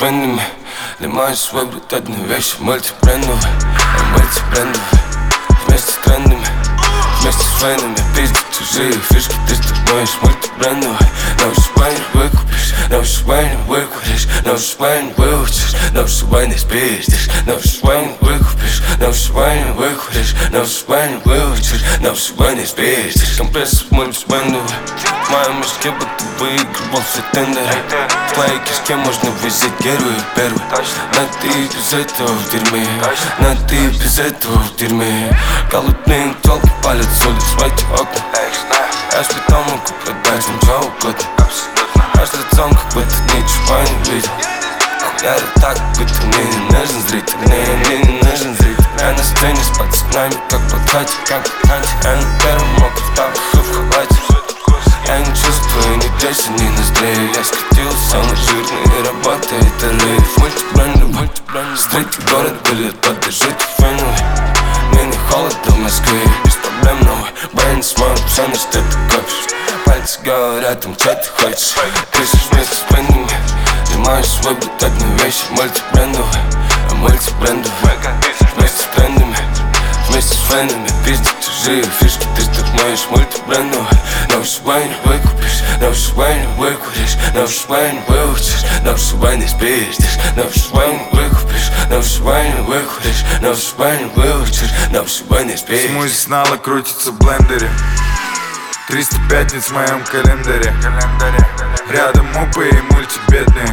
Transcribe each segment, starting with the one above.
френдами. Лимаешь свой брат одной вещи, мультибрендовый, мультибрендовый. Вместе с трендами, вместе с фенами. Пиздят чужие фишки, ты становишься мультибрендовый. Но швай не выкупишь, но швай не выкуришь, но швай не выучишь, но швай не спиздишь, но швай не выкупишь, но швай не выкуришь, но швай не выучишь, но швай не спиздишь. Компресс мультибрендовый. В моем мешке будто выигрывал все тендеры. В твоей кишке можно взять первый и первый. Но ты без этого в дерьме, но ты без этого в дерьме. Голодные тёлки палят соль в свои окна. Я ж потом могу продать вам что угодно. Аж лицом, как будто ничего не видел. Я так, будто мне не нужен зритель. Мне не нужен зритель. Я на сцене с пацанами, как подкате, как подкате. Я на первом мог в тапках в халате. Я не чувствую ни тещи, ни ноздрей. Я скатился на жирные, работает рейв. Мультибрендовый, стрейти город, билет, поддержите феновый. Мне не холодно в Москве, без проблем новый. Брейн смог, все на что ты копишь. Пальцы говорят им, что ты хочешь. Пишешь вместе с брендами. Лимаешь свой брат одной вещи, мультибрендовый, мультибрендовый. Вместе с трендами, вместе с фенами. Пиздят чужие фишки, ты становишься мультибрендовый. Но швай не выкупишь, но швай не выкуришь, но швай не выучишь, но швай не спиздишь, но швай не выкупишь, но швай не выкуришь, но швай не выучишь, но швай не спиздишь. Смузи снова крутится в блендере. 300 пятниц в моем календаре. Рядом мупы и мультибедные.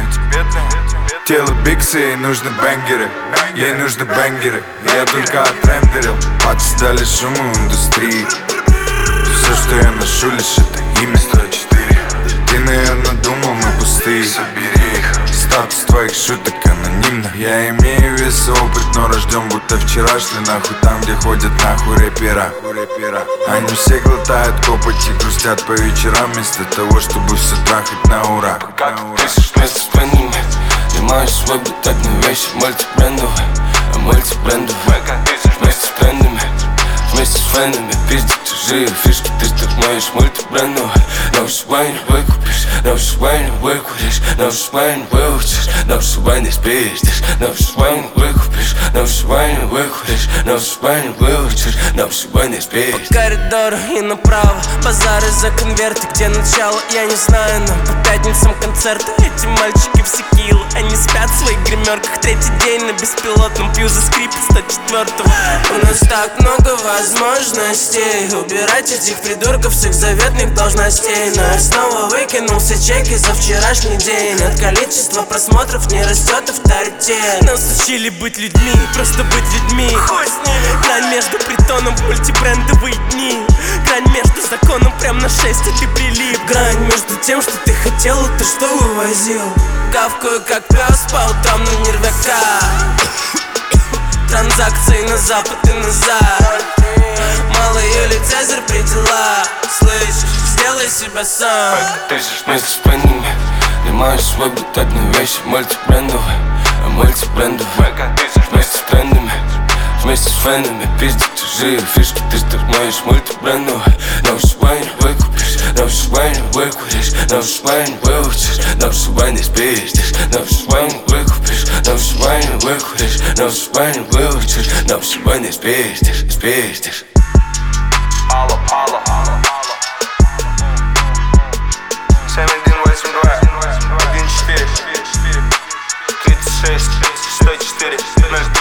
Тело биксы, ей нужны бенгеры. Ей нужны бенгеры. Я только отрендерил. Пацы дали шуму индустрии. Все, что я ношу, лишь это имя 104. Ты, наверное, думал, мы пустые. Собери их. Статус твоих шуток анонимно. Я имею весь опыт, но рожден будто вчерашний. Нахуй там, где ходят нахуй рэпера. Они все глотают копоть и грустят по вечерам, вместо того, чтобы все трахать на ура. Пока ты пишешь вместе с френдами. Лимаешь свой брат одной вещи, мультибрендовый, мультибрендовый. Вместе с трендами, вместе с фенами. Пиздят чужие фишки, ты становишься мультибрендовый. Но швай не выкупишь, но швай не выкуришь, но швай не выучишь, но швай не спиздишь, но швай не выкупишь, но швай не выкуришь, но швай не выучишь, но швай не спиздишь. По коридору и направо, базары за конверты, где начало, я не знаю, но по пятницам концерты. Эти мальчики все кило, они спят в своих гримерках. Третий день на беспилотном, пью за скрипет 104-го. У нас так много возможностей убирать этих придурков с их заветных должностей. Но я снова выкинул все чеки за вчерашний день. От количества просмотров не растет авторитет. Нас учили быть людьми, просто быть людьми. Хуй с ними. Грань между притоном, мультибрендовые дни. Грань между законом, прям на 6 и ты прилип. Грань между тем, что ты хотел, и ты что вывозил. Гавкаю как пес по утрам на нервяка. Транзакции на запад и назад. Малый Юлий Цезарь при делах. Слышишь, сделай себя сам. Ты пишешь вместе с френдами. Лимаешь свой брат одной вещи, мультибрендовый, мультибрендовый. Вместе с трендами, вместе с фенами. Пиздят чужие фишки, ты становишься мультибрендовый. Но швай не выкупишь, но швай не выкуришь, но швай не выучишь, но швай не спиздишь, но швай не выкупишь, но швай не выкуришь, но швай не выучишь, но швай не спиздишь, спиздишь. Алло, алло, 7182 14 36 104 0.